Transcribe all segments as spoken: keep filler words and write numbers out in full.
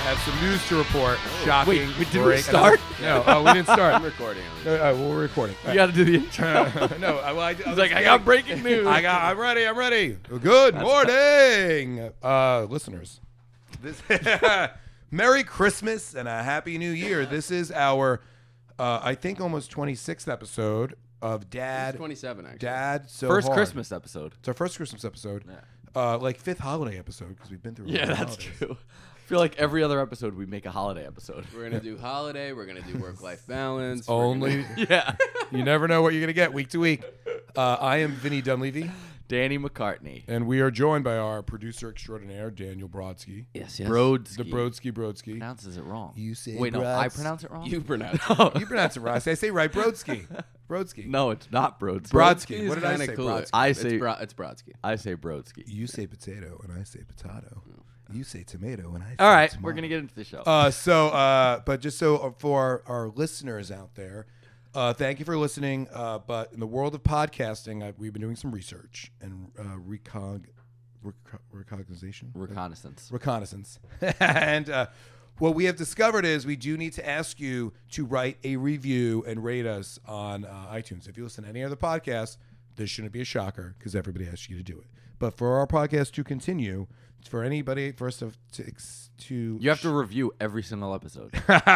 have some news to report. Shocking. Wait, wait, did we break- start? No, oh, we didn't start. I'm recording. No, uh, well, we're recording. You got to do the intro. no, I, well, I, I He's was like, I kidding. got breaking news. I got. I'm ready. I'm ready. Good morning, uh, listeners. This Merry Christmas and a Happy New Year. This is our, uh, I think, almost twenty-sixth episode of Dad. It's twenty-seven, actually. Dad. So First hard. Christmas episode. It's our first Christmas episode. Yeah. Uh, like fifth holiday episode because we've been through. a Yeah, lot of that's holidays. true. I feel like every other episode we make a holiday episode. We're going to do holiday. We're going to do work-life balance. we're Only gonna- Yeah. you never know what you're gonna get week to week. Uh, I am Vinny Dunleavy, Danny McCartney. and we are joined by our producer extraordinaire Daniel Brodsky. Yes, yes. Brodsky. The Brodsky Brodsky. pronounces it wrong. You say Wait, no, I Brods- pronounce it wrong? You pronounce it. No. You pronounce it right. I say, I say right, Brodsky. Brodsky. No, it's not Brodsky. Brodsky. It's What did I kinda say? cooler. Brodsky. I It's say Bro- it's Brodsky. I say Brodsky. You say potato, and I say potato. You say tomato, and I say All right, tomato. we're going to get into the show. Uh, so, uh, but just so uh, for our, our listeners out there, uh, thank you for listening. Uh, but in the world of podcasting, I, we've been doing some research and uh, recog, reco- recognization, Reconnaissance. reconnaissance, and uh, what we have discovered is we do need to ask you to write a review and rate us on uh, iTunes. If you listen to any other podcast, this shouldn't be a shocker because everybody asks you to do it. But for our podcast to continue, for anybody, for us to to, ex- to You have to review every single episode.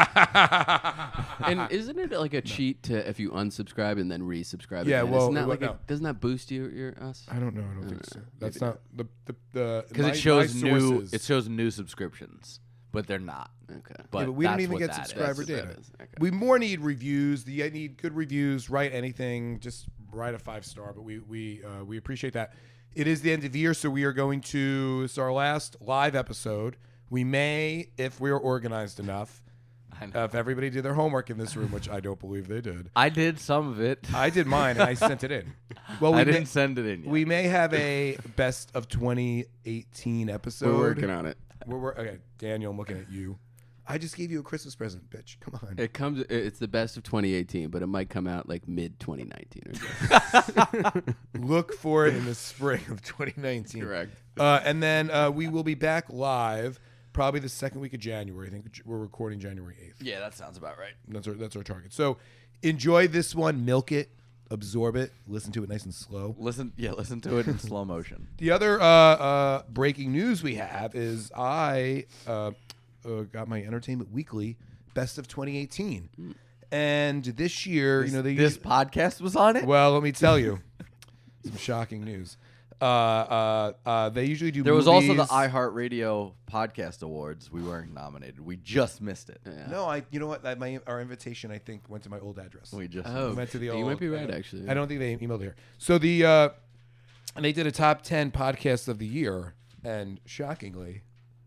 And isn't it like a cheat to if you unsubscribe and then resubscribe? Yeah, again? well, Isn't that well, like a, no. doesn't that boost you your us? I don't know. I don't think so. That's maybe not the the the Because my- it shows my new sources- it shows new subscriptions, but they're not. Okay. But, Yeah, but we don't that's even what get that is. subscriber That's what data. that is. Okay. We more need reviews. The I need good reviews. Write anything. Just write a five star. But we we uh, we appreciate that. It is the end of the year, so we are going to. It's our last live episode. We may, if we are organized enough, I know. uh, if everybody did their homework in this room, which I don't believe they did. I did some of it. I did mine and I sent it in. Well, we I may, didn't send it in yet. we may have a best of twenty eighteen episode. We're working on it. We're, we're okay, Daniel. I'm looking at you. I just gave you a Christmas present, bitch. Come on. It comes. It's the best of twenty eighteen, but it might come out like mid twenty nineteen or something. Look for it in the spring of twenty nineteen. Correct. Uh, and then uh, we will be back live probably the second week of January. I think we're recording January eighth. Yeah, that sounds about right. That's our that's our target. So enjoy this one, milk it, absorb it, listen to it nice and slow. Listen, yeah, listen to it in slow motion. The other uh, uh, breaking news we have is I uh, uh, got my Entertainment Weekly Best of twenty eighteen, and this year, you know, they This podcast was on it. well, let me tell you, some shocking news. Uh, uh, uh, they usually do. There was also the movies. iHeartRadio Podcast Awards. We weren't nominated. We just missed it. Yeah. No, I. You know what? That my our invitation, I think, went to my old address. We just Oh, We went to the you old. might be right. uh, Actually, I don't think they emailed it here. So the uh, and they did a top ten podcast of the year, and shockingly,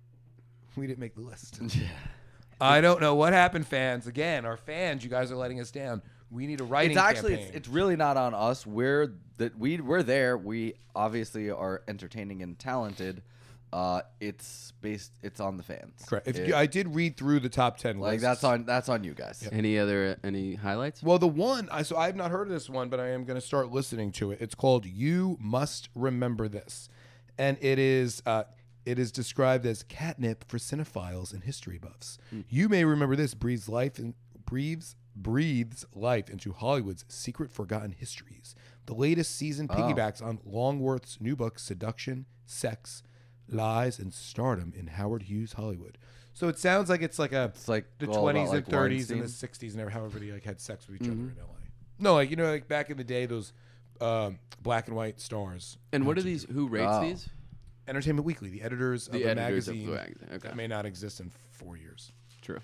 we didn't make the list. Yeah. I don't know what happened, fans. Again, our fans, you guys are letting us down. We need a writing It's actually campaign. it's, it's really not on us. We're that we we're there. We obviously are entertaining and talented. Uh, it's based. It's on the fans. correct. If It- you, I did read through the top ten like lists. that's on that's on you guys. Any other any highlights? Well, the one I so I have not heard of this one, but I am going to start listening to it. It's called "You Must Remember This," and it is uh, it is described as catnip for cinephiles and history buffs. You may remember this breathes life and breathes breathes life into Hollywood's secret forgotten histories. The latest season piggybacks on Longworth's new book, "Seduction, Sex, Lies, and Stardom in Howard Hughes Hollywood." So it sounds like it's like a It's like the all about, twenties like, and thirties and the Weinstein. sixties and how everybody like had sex with each other in L A. No, like you know, like back in the day, those um, black and white stars. And what are these? Who rates Oh. these? Entertainment Weekly, the editors The of a editors of magazine the magazine, okay. that may not exist in four years. True.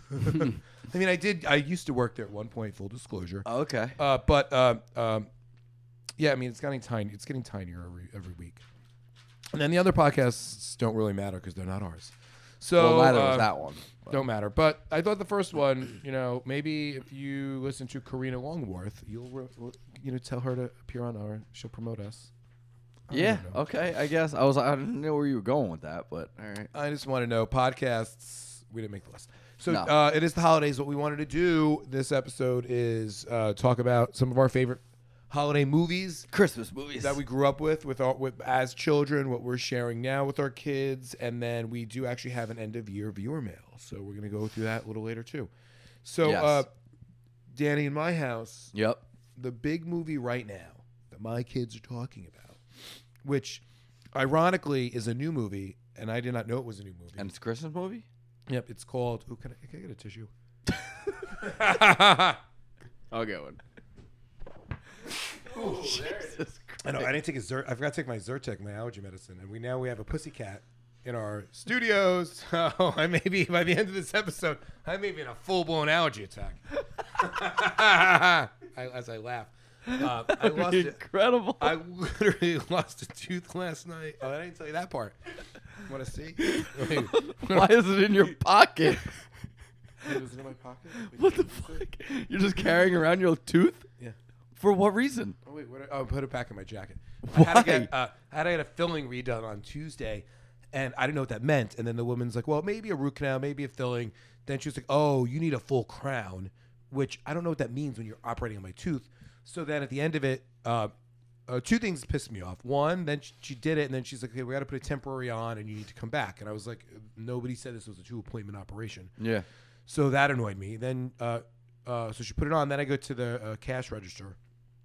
I mean, I did. I used to work there at one point. Full disclosure. Oh, okay. Uh, but uh, um, yeah, I mean, it's getting tiny. It's getting tinier every every week. And then the other podcasts don't really matter because they're not ours. So well, neither uh, was that one. don't matter. But I thought the first one, you know, maybe if you listen to Karina Longworth, you'll re- re- you know tell her to appear on our. She'll promote us. I Yeah. don't know. Okay. I guess I was. I didn't know where you were going with that, but all right. I just want to know podcasts. We didn't make the list. So No. uh, it is the holidays. What we wanted to do this episode is uh, talk about some of our favorite holiday movies Christmas movies that we grew up with, with our, with as children, what we're sharing now with our kids, and then we do actually have an end of year viewer mail. So we're gonna go through that a little later too. So, Yes. uh, Danny, in my house, Yep. the big movie right now that my kids are talking about, which ironically is a new movie, and I did not know it was a new movie. And it's a Christmas movie? Yep, it's called. Ooh, can I, can I get a tissue? I'll get one. Oh, Jesus I know. I didn't take a Zer- I forgot to take my Zyrtec, my allergy medicine, and we now we have a pussycat in our studios. So I may be by the end of this episode, I may be in a full blown allergy attack. I, as I laugh, uh, I lost it. Incredible. I literally lost a tooth last night. Oh, I didn't tell you that part. Want to see? Wait, Why is it in your pocket? it was in my pocket. Wait, What the can you see? fuck? You're just carrying around your tooth? Yeah. For what reason? Oh wait, what? Oh, put it back in my jacket. I had to Why? get uh, I had to get a filling redone on Tuesday, and I didn't know what that meant. And then the woman's like, "Well, maybe a root canal, maybe a filling." Then she was like, "Oh, you need a full crown," which I don't know what that means when you're operating on my tooth. So then at the end of it, uh, uh, two things pissed me off. One, then she, she did it, and then she's like, "Okay, we got to put a temporary on, and you need to come back." And I was like, "Nobody said this was a two appointment operation." Yeah. So that annoyed me. Then, uh, uh, so she put it on. Then I go to the uh, cash register,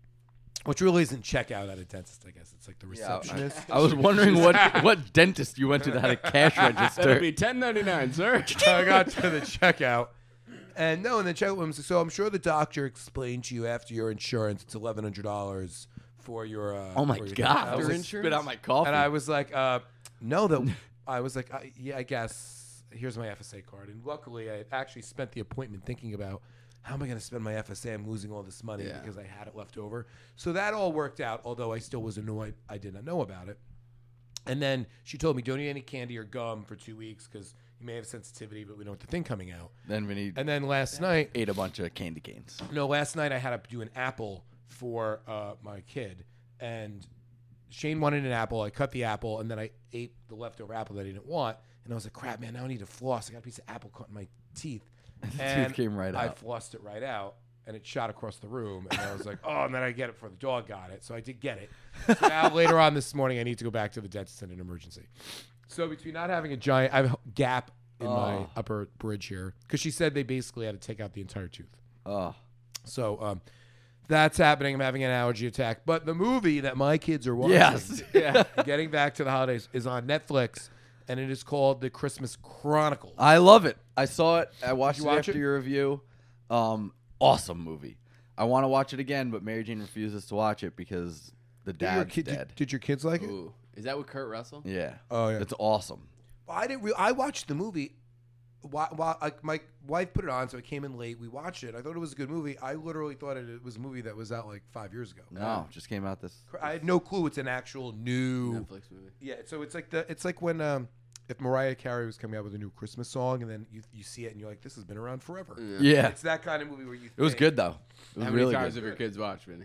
which really isn't checkout at a dentist. I guess it's like the Yeah, receptionist. I was wondering what, what dentist you went to that had a cash That'll register. be ten ninety-nine, sir. I got to the checkout, and no, and the checkout woman said, "So I'm sure the doctor explained to you after your insurance, it's eleven hundred dollars for your." Uh, Oh my for your God. I was After like- insurance? Spit out my coffee. And I was like, uh, "No, that." I was like, I, "Yeah, I guess." Here's my F S A card, and luckily, I actually spent the appointment thinking about how am I going to spend my F S A? I'm losing all this money Yeah. because I had it left over. So that all worked out. Although I still was annoyed, I did not know about it. And then she told me, "Don't eat any candy or gum for two weeks because you may have sensitivity, but we don't want the thing coming out." then we need And then last night, ate a bunch of candy canes. no, last night I had to do an apple for uh, my kid, and Shane wanted an apple. I cut the apple, and then I ate the leftover apple that I didn't want. And I was like, "Crap, man! Now I need to floss. I got a piece of apple caught in my teeth." The and tooth came right I out. flossed it right out, and it shot across the room. And I was like, "Oh!" And then I get it before the dog got it, so I did get it. So now later on this morning, I need to go back to the dentist in an emergency. So between not having a giant, I have a gap in my Oh. upper bridge here because she said they basically had to take out the entire tooth. Oh. So um, that's happening. I'm having an allergy attack. But the movie that my kids are watching, Yes. yeah, getting back to the holidays, is on Netflix, and it is called The Christmas Chronicles. I love it. I saw it. I watched you it watch after it? your review. Um, awesome movie. I want to watch it again, but Mary Jane refuses to watch it because the Did your, dad's kid, dead. did, did your kids like it? Ooh. Is that with Kurt Russell? Yeah. Oh, yeah. It's awesome. Well, I didn't. Re- I watched the movie. While, while like my wife put it on, so it came in late. We watched it. I thought it was a good movie. I literally thought it, it was a movie that was out like five years ago. No, just came out this. I had no clue it's an actual new. Netflix movie. Yeah, so it's like the it's like when um, if Mariah Carey was coming out with a new Christmas song, and then you you see it and you're like, this has been around forever. Yeah. It's that kind of movie where you. It was think, good though. It was How many really times good. have your kids watched, Vinny?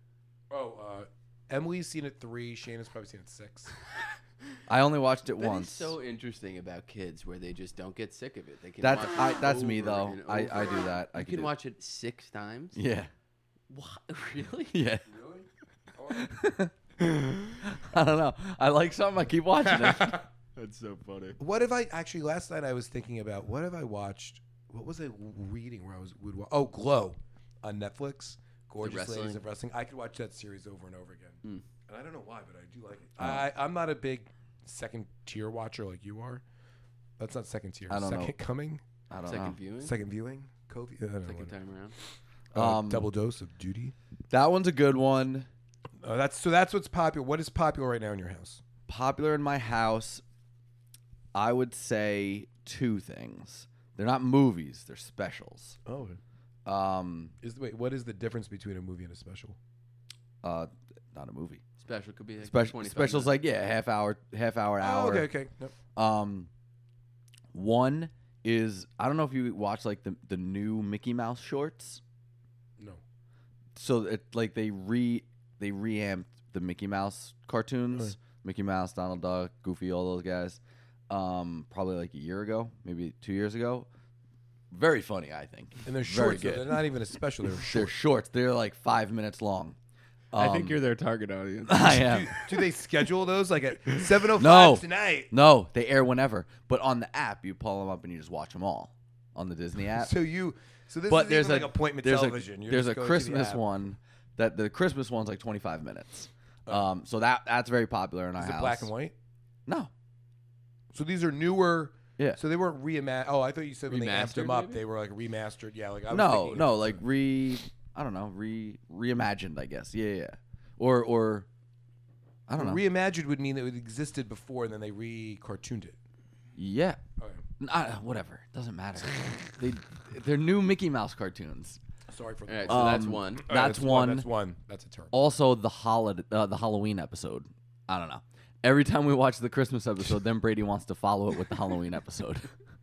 Oh, uh, Emily's seen it three. Shane has probably seen it six. I only watched it That once. is so interesting about kids where they just don't get sick of it. They can That's watch I, it that's me over though. and I, I over. do that. I You could can do- watch it six times. Yeah. What? Really? Yeah. Really? I don't know. I like something. I keep watching it. That's so funny. What have I actually? Last night I was thinking about what have I watched? What was I reading where I was would wa- oh Glow on Netflix. Gorgeous wrestling? Ladies of Wrestling. I could watch that series over and over again, Mm. and I don't know why, but I do like it. Oh. I I'm not a big second tier watcher like you are. That's not second tier. I don't second know. coming, I don't Second know. viewing. second viewing, co I don't know, Second whatever. time around. Uh, Um, double dose of duty. That one's a good one. Uh, that's so. That's what's popular. What is popular right now in your house? Popular in my house, I would say two things. They're not movies. They're specials. Oh, Um, is wait. What is the difference between a movie and a special? uh, not a movie. Special could be like Special twenty-five specials minutes. like yeah, half hour, half hour, hour. Oh, okay, okay. Yep. Um, one is I don't know if you watch like the the new Mickey Mouse shorts. No. So it like they re they reamped the Mickey Mouse cartoons. Right. Mickey Mouse, Donald Duck, Goofy, all those guys. Um, probably like a year ago, maybe two years ago. Very funny, I think. And they're Very short. So good. they're not even a special. They're They're short. shorts. They're like five minutes long. I Um, think you're their target audience. I Do, am. do they schedule those like at seven oh five No. tonight? No, they air whenever. But on the app, you pull them up and you just watch them all on the Disney app. So you, so this but is there's even a like appointment there's television. A, You're there's just a going to the Christmas app. one that the Christmas one's like twenty-five minutes. Um, so that that's very popular in our Is it house. black and white? No. So these are newer. Yeah. So they weren't reimagined. Oh, I thought you said when they amped them Remastered, up, maybe? they were like remastered. Yeah, like I was No, thinking no, of- like re I don't know, re reimagined, I guess. Yeah, yeah. Or or I don't know. reimagined would mean that it existed before and then they re-cartooned it. yeah. Okay. N- uh, whatever. Doesn't matter. they they're new Mickey Mouse cartoons. Sorry for the. All right, so that's Um, one. All right, that's one. That's one. That's a term. Also, the holiday, uh, the Halloween episode. I don't know. Every time we watch the Christmas episode, then Brady wants to follow it with the Halloween episode.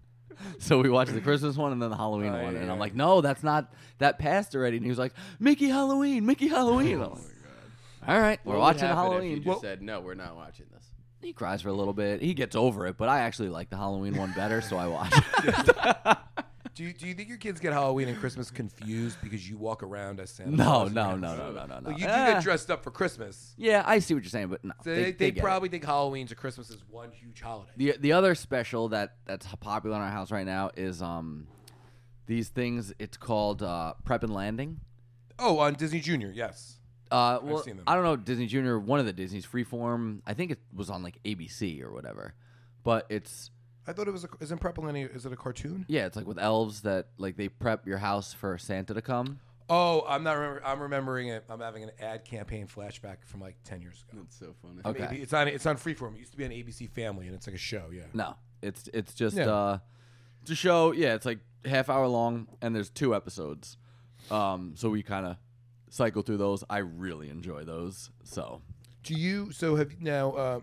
So we watch the Christmas one and then the Halloween Oh, one, yeah, and I'm yeah. like, no, that's not that passed already. And he was like, Mickey Halloween, Mickey Halloween. I'm like, all right, we're What would watching happen if Halloween. You just Well- said no, we're not watching this. He cries for a little bit. He gets over it, but I actually like the Halloween one better, so I watch it. Do you, do you think your kids get Halloween and Christmas confused because you walk around as Santa? No, Claus? no, no, no, no, no, no. Like, you do Ah. get dressed up for Christmas. Yeah, I see what you're saying, but no. So they, they, they get it. probably think Halloween's or Christmas is one huge holiday. The the other special that that's popular in our house right now is um these things. It's called uh, Prep and Landing. Oh, on Disney Junior, yes. Uh, well, seen them. I don't know Disney Junior. One of the Disney's Freeform. I think it was on like A B C or whatever. But it's I thought it was a, isn't Prep Millennia, is it a cartoon? yeah, it's like with elves that like they prep your house for Santa to come. Oh, I'm not remember, I'm remembering it. I'm having an ad campaign flashback from like ten years ago. That's so funny. Okay. Maybe it's on it's on Freeform. It used to be on A B C Family and it's like a show, yeah. No, it's it's just Yeah. uh, it's a show. Yeah, it's like half hour long and there's two episodes. Um, so we kind of cycle through those. I really enjoy those. So Do you so have now uh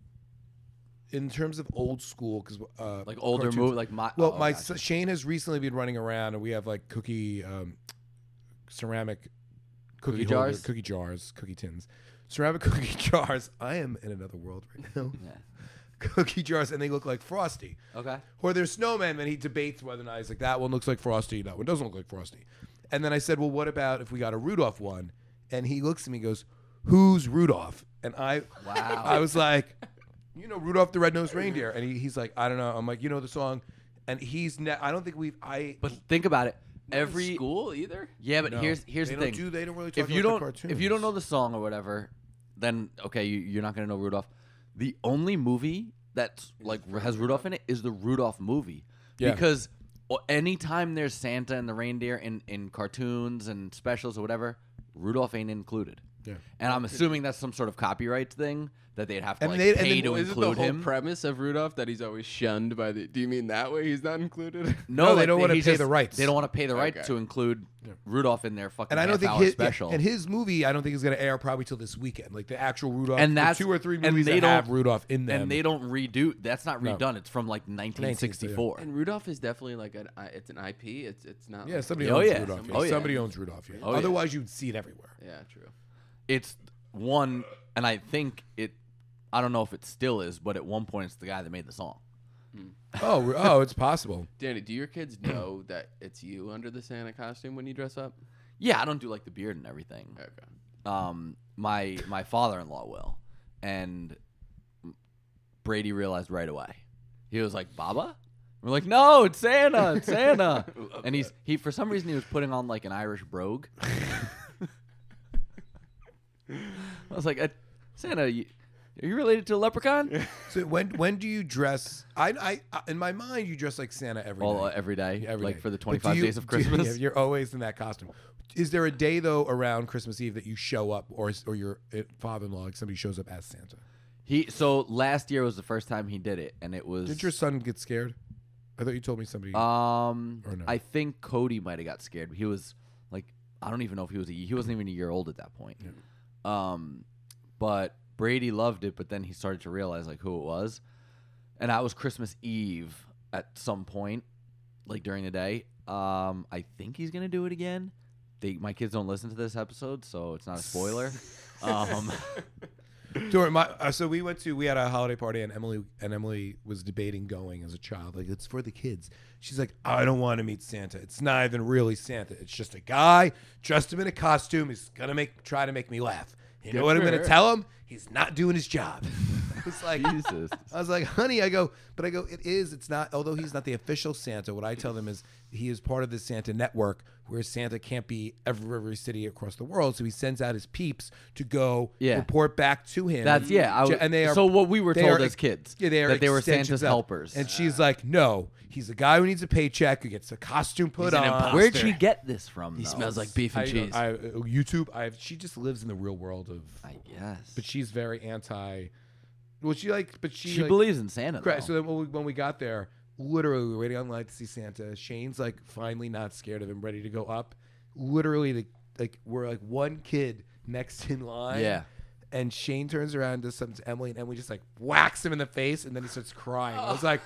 in terms of old school cuz uh like older cartoons- movie, like my Well, oh, my gotcha. son, Shane has recently been running around, and we have like cookie, um, ceramic cookie, Cookie holder- jars? cookie jars, cookie tins, ceramic cookie jars. I am in another world right now. Yeah. Cookie jars, and they look like Frosty. Okay. Or there's snowmen, and he debates whether or not he's like that one looks like Frosty, that one doesn't look like Frosty. And then I said, well, what about if we got a Rudolph one? And he looks at me, and goes, "Who's Rudolph?" And I, Wow. I was like, you know, Rudolph the Red-Nosed Reindeer. And he, he's like, I don't know. I'm like, you know the song. And he's, ne- I don't think we've, I. But think about it. Not in Every school either. yeah, but No, here's here's they the don't thing. do- they don't really talk if you about don't the cartoons. if you don't know the song or whatever, then okay, you, you're not gonna know Rudolph. The only movie that's like has Rudolph in it is the Rudolph movie. Yeah. Because o- anytime there's Santa and the reindeer in, in cartoons and specials or whatever, Rudolph ain't included. Yeah. And I'm assuming that's some sort of copyright thing that they'd have to And like they- and pay then- to well, Isn't the include whole him. premise of Rudolph that he's always shunned by the? Do you mean that way he's not included? No, they like, don't wanna he's pay just- the rights. They don't want to pay the right Okay. to include Rudolph in their fucking And I don't think half-hour his, yeah, special. and his movie, I don't think is going to air probably till this weekend. Like the actual Rudolph, And the that's two or three and movies they that don't have Rudolph in them. and they don't redo. That's not No. redone. It's from like nineteen sixty-four. And Rudolph is definitely like an. I- It's an I P. It's it's not. yeah, like- somebody Oh, owns yeah. Rudolph. Oh, yeah. Somebody owns Rudolph. Yeah. Oh, yeah. Otherwise, you'd see it everywhere. Yeah, true. It's one, and I think it. I don't know if it still is, but at one point it's the guy that made the song. Oh, re- oh, it's possible. Danny, do your kids know that it's you under the Santa costume when you dress up? Yeah, I don't do like the beard and everything. Okay. Um, my my father-in-law will, and Brady realized right away. He was like, "Baba." We're like, "No, it's Santa, it's Santa." And he's he for some reason he was putting on like an Irish brogue. I was like, uh, "Santa, you, are you related to a leprechaun?" So when when do you dress? I, I, I in my mind, you dress like Santa every All uh, night. every day, Every like day. for the But do twenty-five you- days of do you- Christmas. yeah, you're always in that costume. Is there a day though around Christmas Eve that you show up, or or your uh, father-in-law, like somebody shows up as Santa? He so last year was the first time he did it, and it was. Did your son get scared? I thought you told me somebody. Um, Or no? I think Cody might have got scared. He was like, I don't even know if he was a, he wasn't even a year old at that point. Um, but Brady loved it, but then he started to realize like who it was, and that was Christmas Eve at some point, like during the day. Um, I think he's gonna do it again. They my kids don't listen to this episode, so it's not a spoiler. um, During my, uh, so we went to, we had a holiday party, and Emily and Emily was debating going as a child. Like, it's for the kids. She's like, I don't want to meet Santa. It's not even really Santa. It's just a guy dressed him in a costume. He's gonna make try to make me laugh. You know Good what I'm for gonna her. tell him? He's not doing his job. It's like, Jesus. I was like, honey, I go, but I go, it is. It's not. Although he's not the official Santa, what I tell them is he is part of the Santa network, where Santa can't be every, every city across the world. So he sends out his peeps to go Yeah. report back to him. That's yeah. I, w- and they are so what we were they told are as kids, yeah, they are that they were extensions Santa's of- helpers. And she's like, no, he's a guy who needs a paycheck, who gets a costume put He's an on. imposter. Where'd she get this from? He though? smells like beef and I, cheese. I, YouTube. I she just lives in the real world of. I guess. But she's very anti. Well, she like, but she she like, believes in Santa. Correct. Though. So then when we, when we got there, literally we were waiting online to see Santa. Shane's like finally not scared of him, ready to go up. Literally, the, like we're like one kid next in line. Yeah. And Shane turns around and does something to Emily, and Emily just like whacks him in the face, and then he starts crying. I was like,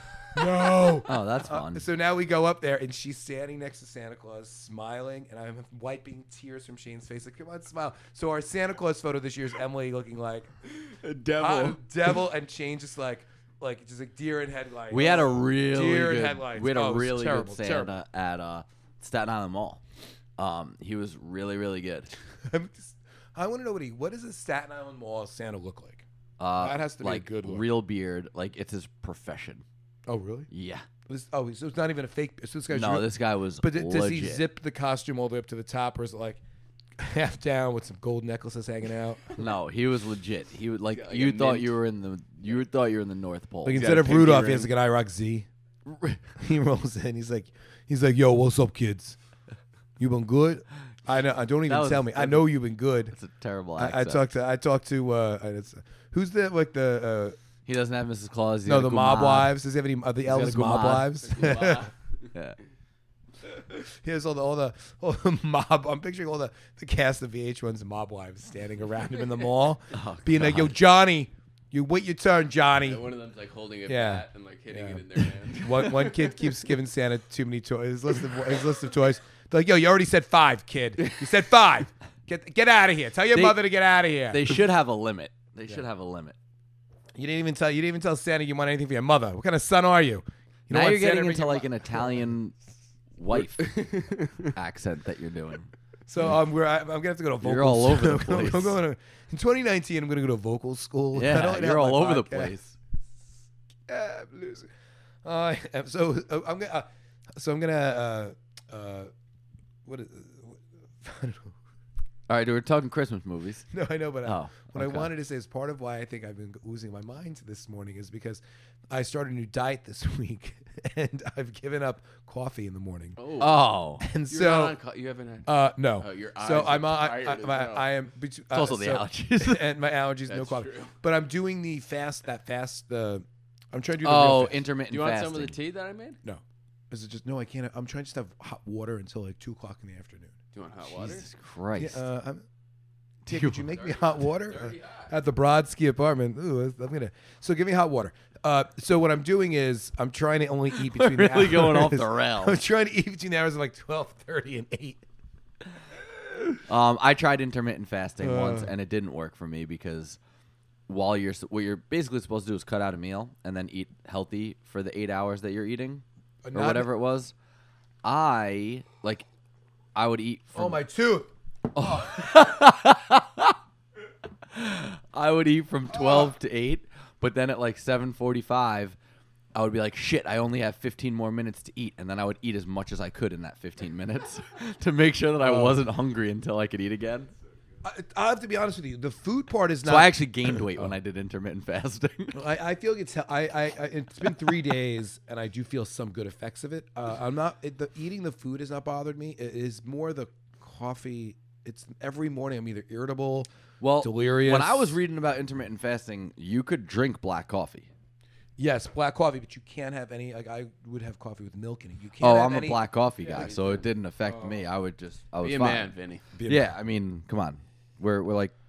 no. Oh, that's Uh, fun. so now we go up there, and she's standing next to Santa Claus, smiling, and I'm wiping tears from Shane's face. Like, come on, smile. So our Santa Claus photo this year is Emily looking like A devil. uh, devil, and Shane just like, like just like deer in headlights. we had a really deer in good. headlights. We had Oh, a it was really terrible, good terrible. Santa at uh, Staten Island Mall. Um, he was really really good. I'm just, I want to know what he. What does a Staten Island Mall Santa look like? Uh, That has to be a like good look. real beard. Like it's his profession. Oh, really? Yeah. This, oh, so it's not even a fake. So this guy's No, real- this guy was. But th- does he legit. zip the costume all the way up to the top, or is it like half down with some gold necklaces hanging out? No, he was legit. He would like, Like you a thought mint. you were in the you thought you were in the North Pole. Like got instead a of pinky Rudolph, he ring. has like an IROC Z. He rolls in. He's like, he's like, yo, what's up, kids? You been good? I know. I don't That even was- tell me. I know you've been good. It's a terrible I, I accent. talked to. I talked to. Uh, I- it's, who's the like the. Uh, He doesn't have Missus Claus. He's No, got a the mob Gumad. wives. Does he have any? Are the got a elves mob Gumad. wives? Yeah. He has all the all the all the mob. I'm picturing all the the cast of V H one's mob wives standing around him in the mall, Oh, being like, "Yo, Johnny, you wait your turn, Johnny." Yeah, one of them's like holding a Yeah. bat and like hitting Yeah. it in their hand. One one kid keeps giving Santa too many toys. His list of his list of toys. They're like, "Yo, you already said five, kid. You said five. Get get out of here. Tell your They- mother to get out of here." They should have a limit. They should have a limit. you didn't even tell you didn't even tell Santa you want anything for your mother. What kind of son are you? You Now want you're Santa to getting bring into your like mo- an Italian wife accent that you're doing. So um, we're I, I'm gonna have to go to vocal. You're all over the school. I'm place. going to, in twenty nineteen. I'm gonna go to vocal school. I Yeah, don't have you're all my over the podcast. place. Yeah, I'm losing. Uh, so uh, I'm gonna. Uh, so I'm gonna. Uh, uh, what is? I don't know. All right, we're talking Christmas movies. No, I know, but I, Oh, what okay. I wanted to say is part of why I think I've been losing my mind this morning is because I started a new diet this week, and I've given up coffee in the morning. Oh, Oh, And you're so, not on co- you haven't had. uh, no. Oh, your so eyes I'm are on. I, tired I, as my, well. I am. bet- Uh, it's also the so- allergies. and my allergies, no That's coffee. true. But I'm doing the fast. That fast. The I'm trying to do the oh, real fast. intermittent Do you want fasting. some of the tea that I made? No, is it just no? I can't. I'm trying to just have hot water until like two o'clock in the afternoon. Do you want hot water? Jesus Christ. Yeah, uh, I'm, Tia, You- could you make me hot water Dirty Uh, hot. at the Brodsky apartment? Ooh, I'm gonna. So give me hot water. Uh, so what I'm doing is I'm trying to only eat between the really going off hours- the rails. I'm trying to eat between the hours of like twelve thirty and eight. Um, I tried intermittent fasting Uh. once, and it didn't work for me because while you're s- what you're basically supposed to do is cut out a meal and then eat healthy for the eight hours that you're eating or Not- whatever it was. I like, I would eat. From, Oh my tooth! I would eat from twelve to eight, but then at like seven forty-five, I would be like, shit, I only have fifteen more minutes to eat, and then I would eat as much as I could in that fifteen minutes to make sure that I Oh. wasn't hungry until I could eat again. I, I have to be honest with you. The food part is So not. I actually gained weight when I did intermittent fasting. I, I feel it's I, I, I it's been three days and I do feel some good effects of it. Uh, I'm not it, the eating the food has not bothered me. It is more the coffee. It's every morning I'm either irritable, Well, delirious. when I was reading about intermittent fasting, you could drink black coffee. yes, black coffee, but you can't have any. Like I would have coffee with milk in it. You can't. Oh, have I'm any, a black coffee Yeah, guy, me so it didn't affect me. I would just, I was Be a fine. man, Vinny. Be a Yeah, I mean, come on, we're we're like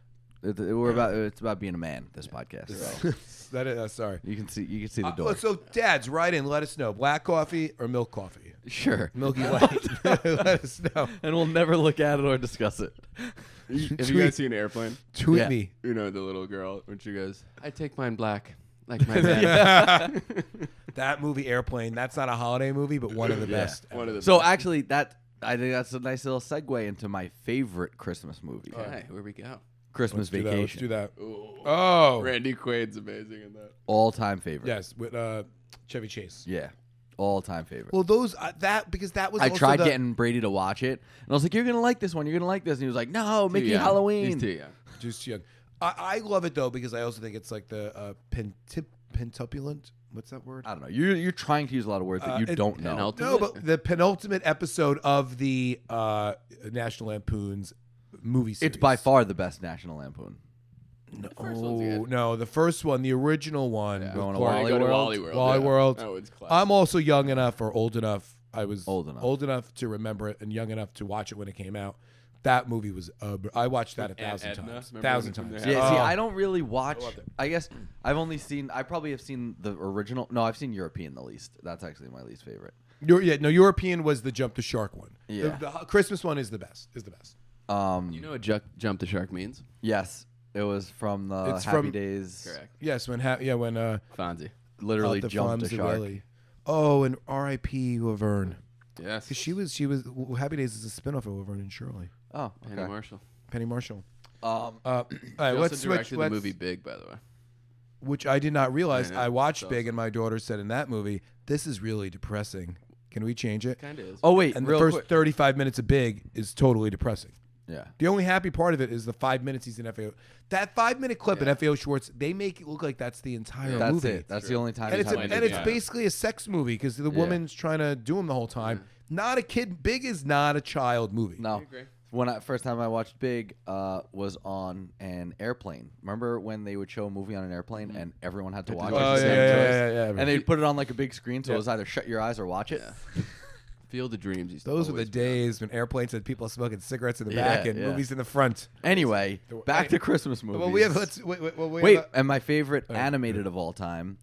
It, it- we're about. It's about being a man. This podcast. So that is, uh, sorry. you can see. You can see the Uh, door. so, dads, write in. Let us know. Black coffee or milk coffee? Sure. Milky White. Let us know. And we'll never look at it or discuss it. Have you guys seen Airplane? Tweet Yeah. me. You know the little girl when she goes, "I take mine black, like my dad." That movie, Airplane. That's not a holiday movie, but one of the Yeah. best. One of the So best. actually, that I think that's a nice little segue into my favorite Christmas movie, Okay, where we go? Christmas Let's do that. Let's Vacation. do that. Ooh. Oh, Randy Quaid's amazing in that. All time favorite. yes, with uh, Chevy Chase. Yeah. All time favorite. Well, those uh, that because that was I also tried the, getting Brady to watch it, and I was like, "You're gonna like this one. You're gonna like this." And he was like, "No, Mickey Too young. Halloween." He's too young. just young. I, I love it though because I also think it's like the uh, pentip, pentupulent. What's that word? I don't know. You're you're trying to use a lot of words that Uh, you it- don't know. penultimate? No, but the penultimate episode of the uh, National Lampoon's movie series. It's by far the best National Lampoon. No, first one's good. no, the first one, the original one. Yeah. Going to Clark- Wally Go to World? Wally World. Wally yeah. World. That one's classic. I'm also young enough or old enough. I was Old enough. old enough to remember it and young enough to watch it when it came out. That movie was. Uh, I watched that a With Aunt thousand Edna? times. Remember Thousand when it times. came Yeah, out? see, Oh. I don't really watch. loved it. I guess I've only seen. I probably have seen the original. No, I've seen European the least. That's actually my least favorite. Euro- yeah, no, European was the Jump the Shark one. Yeah. The, the Christmas one is the best. Is the best. Um, You know what ju- jump the shark means? yes, it was from the It's Happy from- Days. Correct. Yes, when ha- yeah when uh, Fonzie. Literally out the jumped a Fonzie shark. Willy. Oh, and R I P Laverne. Yes. Because she was she was Happy Days is a spinoff of Laverne and Shirley. Oh, Penny okay. Marshall. Penny Marshall. Um, Uh, all He right, also let's switch. directed the let's- movie Big, by the way. which I did not realize. I know. I watched It's Big, awesome. and my daughter said in that movie, "This is really depressing. Can we change it?" Kind of is. oh wait, And the real first quick. thirty-five minutes of Big is totally depressing. Yeah. The only happy part of it is the five minutes he's in F A O. That five-minute clip in Yeah. F A O Schwartz, they make it look like that's the entire That's movie. it. That's the only time. And it's, a, Time and to it's do. basically a sex movie because the Yeah. woman's trying to do him the whole time. Not a kid. Big is not a child movie. No. agree. When I first time I watched Big uh, was on an airplane. Remember when they would show a movie on an airplane and everyone had to watch Oh, it? yeah, at the yeah, same yeah, choice? yeah, yeah, And they'd put it on like a big screen, so Yeah. it was either shut your eyes or watch it. Field of Dreams used to Those were the always be on. days when airplanes had people smoking cigarettes in the Yeah, back and yeah. movies in the front. Anyway, back to Christmas movies. Well, we have. Let's wait. Wait. Well, we Wait, have a- and my favorite Oh, animated of all time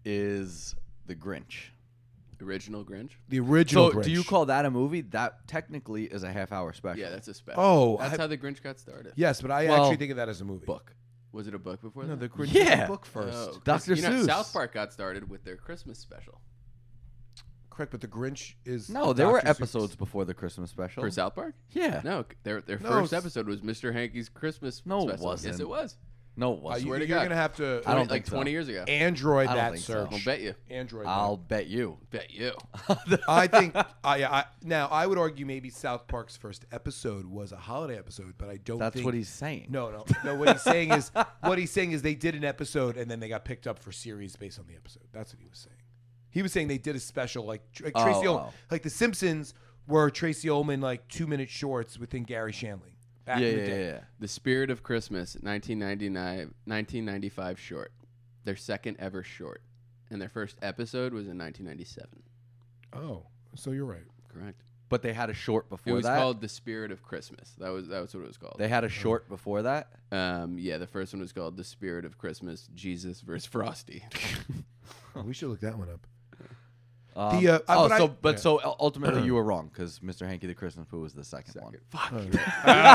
is The Grinch. Original Grinch. the original. So, Grinch. do you call that a movie? That technically is a half-hour special. Yeah, that's a special. Oh, that's I- how the Grinch got started. Yes, but I Well, actually think of that as a movie. book. Was it a book before No, that? the Grinch Yeah. was a book first. Oh, 'cause, Doctor you know, Seuss. South Park got started with their Christmas special. Correct, but the Grinch is No, there were Doctor Seuss. episodes before the Christmas special. For South Park? Yeah. No, their their No, first it's- episode was Mister Hankey's Christmas No, it special. wasn't. Yes, it was. No, it Uh, wasn't. you, swear to you're God. gonna have to I don't like think so. twenty years ago. Android I don't that think so. search. I'll bet you. Android. I'll that. bet you. Bet you. I think. I, yeah, I, now I would argue maybe South Park's first episode was a holiday episode, but I don't. That's think, what he's saying. No, no, no. What he's saying is, what he's saying is they did an episode and then they got picked up for series based on the episode. That's what he was saying. He was saying they did a special like, Tr- like Oh, Tracy Ullman, oh. like The Simpsons were Tracy Ullman like two minute shorts within Gary Shandling. Back Yeah, in the yeah, day. yeah, yeah. The Spirit of Christmas, nineteen ninety-nine, nineteen ninety-five short. Their second ever short. And their first episode was in nineteen ninety-seven. Oh, so you're right. Correct. But they had a short It before was that. called The Spirit of Christmas. That was that was what it was called. They had a short before that. um, yeah, the first one was called The Spirit of Christmas, Jesus versus Frosty. We should look that one up. Um, The, uh, I- oh, but I- so but yeah. so uh, ultimately you were wrong because Mister Hanky the Christmas Pooh was the second, one. Fuck. Oh, we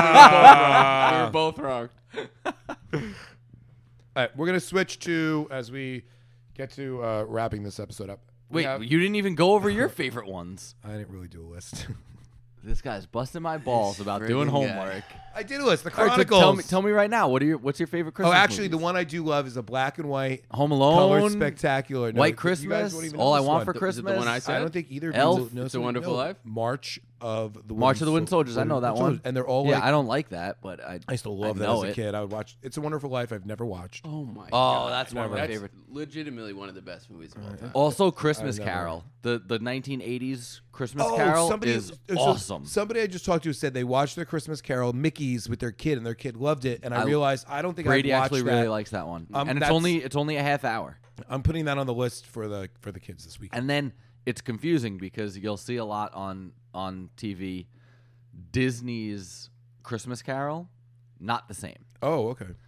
Ah. were both wrong. All right, we're gonna switch to as we get to uh, wrapping this episode up. We Wait, have- you didn't even go over your favorite ones. I didn't really do a list. This guy's busting my balls about doing friggin' guy. homework. I did a list. The All right, so Chronicles. tell me, tell me right now. What are your What's your favorite oh, Christmas? actually, the movies? one I do love is a black and white, Home colored Alone, spectacular. No, White you guys Christmas, won't even know All I this Want one. for Is it Christmas. the one I said? I don't think either of Elf, you know. It's a Wonderful Life? March of the March of the Wooden Wooden Soldiers. I know that Wooden one. Soldiers. And they're all yeah, like. I don't like that, but I. I still love I that know as a it. kid. I would watch. It's a Wonderful Life. I've never watched. Oh my Oh, god. that's one of my That's favorite. legitimately one of the best movies of all time. Also, Christmas I've never- Carol. The the nineteen eighties Christmas Oh, Carol somebody, is so awesome. Somebody I just talked to said they watched their Christmas Carol Mickey's with their kid, and their kid loved it. And I, I- realized I don't think Brady I've watched actually that. really likes that one, Um, and it's that's- only it's only a half hour. I'm putting that on the list for the for the kids this week. And then it's confusing because you'll see a lot on on T V. Disney's Christmas Carol, not the same. Oh, okay.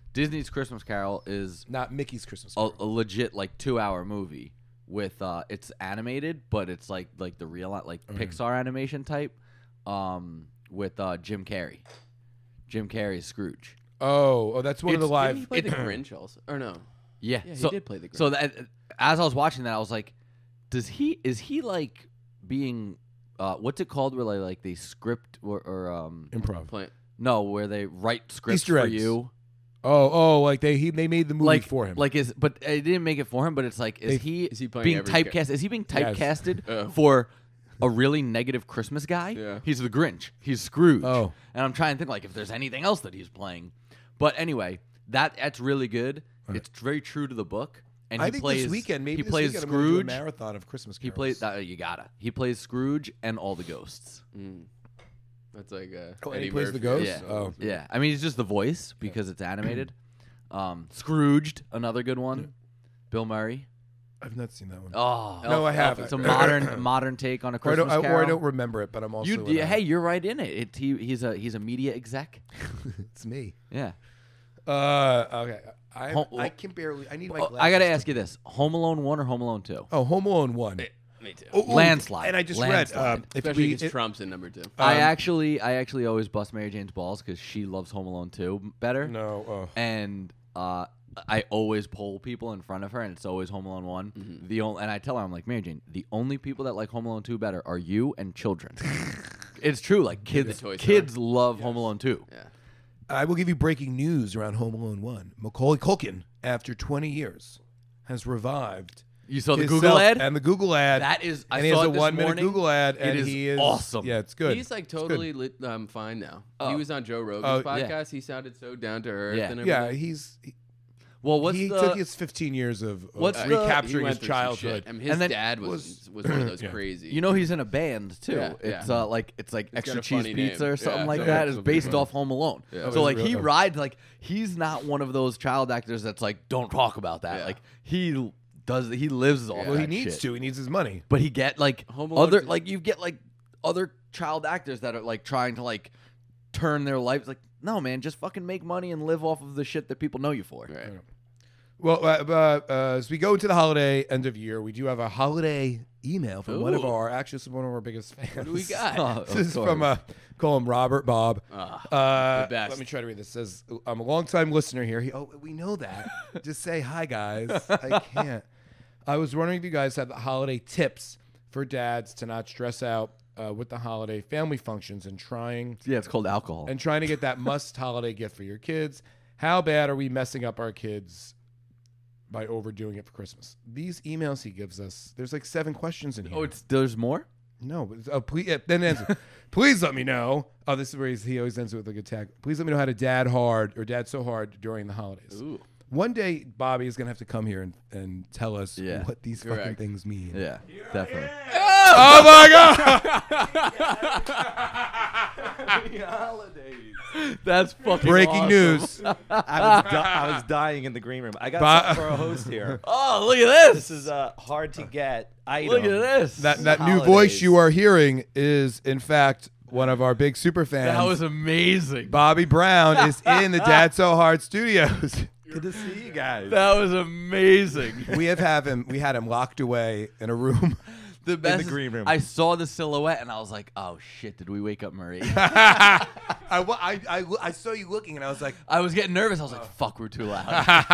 Disney's Christmas Carol is Not Mickey's Christmas a, Carol. a legit like two hour movie with uh, it's animated, but it's like like the real like Oh, yeah. Pixar animation type, um, with uh, Jim Carrey. Jim Carrey's Scrooge. Oh, oh, that's one of the It's- live. Didn't he play the Grinch also? Or no? Yeah, Yeah, he so, did play the Grinch. So that as I was watching that, I was like, does he is he like being uh, what's it called where like, like they script or, or um Improv. Play, no where they write scripts Easter for eggs. you. Oh, oh, like they he they made the movie Like for him. like is but they didn't make it for him. But it's like is They- he Is he playing being every ca- typecast? Is he being Yes. typecasted Oh. for a really negative Christmas guy? Yeah. He's the Grinch. He's Scrooge. Oh. And I'm trying to think like if there's anything else that he's playing. But anyway, that that's really good. It's very true to the book. And I he think plays this weekend, maybe he this plays weekend, I'm gonna do a Scrooge. marathon of Christmas He carols. plays uh, you gotta. He plays Scrooge and all the ghosts. mm. That's like uh, Oh, and he Eddie plays the Murphy. ghost? Yeah. Oh. Yeah. I mean, he's just the voice because it's animated. Um, Scrooged, another good one. Bill Murray. I've not seen that one. Oh, No, I Elf- haven't. it's a modern modern take on a Or I, don't, Christmas I, Carol. or I don't remember it, but I'm also. You, an, yeah, uh, hey, you're right in it. it he, he's a he's a media exec. it's me. Yeah. Uh, okay. I Home- I can barely. I need my. Oh, glasses I gotta to- ask you this: Home Alone one or Home Alone two? Oh, Home Alone one. Me too. Oh, oh, Landslide. And I just Landslide. read. Um, if Especially we, because it- Trump's in number two. I um, actually I actually always bust Mary Jane's balls because she loves Home Alone two better. No. Oh. And uh, I always poll people in front of her, and it's always Home Alone one. Mm-hmm. The only, and I tell her, I'm like, Mary Jane, the only people that like Home Alone two better are you and children. It's true. Like kids, Toy Story. kids love Home Alone two. Yeah. I will give you breaking news around Home Alone one. Macaulay Culkin, after twenty years, has revived. You saw the himself Google ad? and the Google ad. That is, I and he saw has it a this one minute morning. Google ad, It and is he is awesome. Yeah, it's good. He's like It's good. totally lit, um, fine now. Oh. He was on Joe Rogan's Oh, podcast. yeah. He sounded so down to earth. Yeah. And Yeah, everything. he's he, Well, what's he the took his fifteen years of, of What's the- He recapturing went his through some childhood. shit. I mean, his And then- dad was was one of those Yeah. crazy. You know he's in a band too. Yeah, it's yeah. uh, like it's like got extra a cheese funny pizza name. or something Yeah, like something- that. Is something based funny. off Home Alone. Yeah. Oh, So is like it he really? rides like he's not one of those child actors that's like don't talk about that. Yeah. Like he does he lives off Yeah. Well, he that needs shit. to. He needs his money. But he get like Home Alone other did- like you get like other child actors that are like trying to like turn their lives like no man just fucking make money and live off of the shit that people know you for. Right. Well, uh, uh, uh, as we go into the holiday end of year, we do have a holiday email from one of Ooh. our actually it's one of our biggest fans. What do we got? Oh, This of is from uh, course. call him Robert Bob. Ah, Uh, the best. Let me try to read this. It says I'm a long time listener here. He, oh, we know that. Just say hi, guys. I can't. I was wondering if you guys had the holiday tips for dads to not stress out uh, with the holiday family functions and trying Yeah, it's called alcohol. and trying to get that must holiday gift for your kids. How bad are we messing up our kids by overdoing it for Christmas? These emails he gives us, there's like seven questions in here. oh, it's there's more. No, but oh, please, yeah, then answer. Please let me know. Oh, this is where he's, he always ends it with like a tag. Please let me know how to dad hard or dad so hard during the holidays. Ooh. One day, Bobby is gonna have to come here and, and tell us Yeah. what these fucking Correct. things mean. Yeah, definitely. Oh my god! That's fucking Breaking awesome. news. I was, di- I was dying in the green room. I got Ba- something for a host here. Oh, look at this. This is a hard to get item. Look at this. That that new Holidays. voice you are hearing is, in fact, one of our big super fans. That was amazing. Bobby Brown is in the Dad So Hard studios. Good to see you guys. That was amazing. We have have him. We had him locked away in a room. The best is green room. I saw the silhouette and I was like, "Oh shit! Did we wake up Marie?" I, wa- I, I, I saw you looking, and I was like, I was getting nervous. I was like, "Fuck, we're too loud."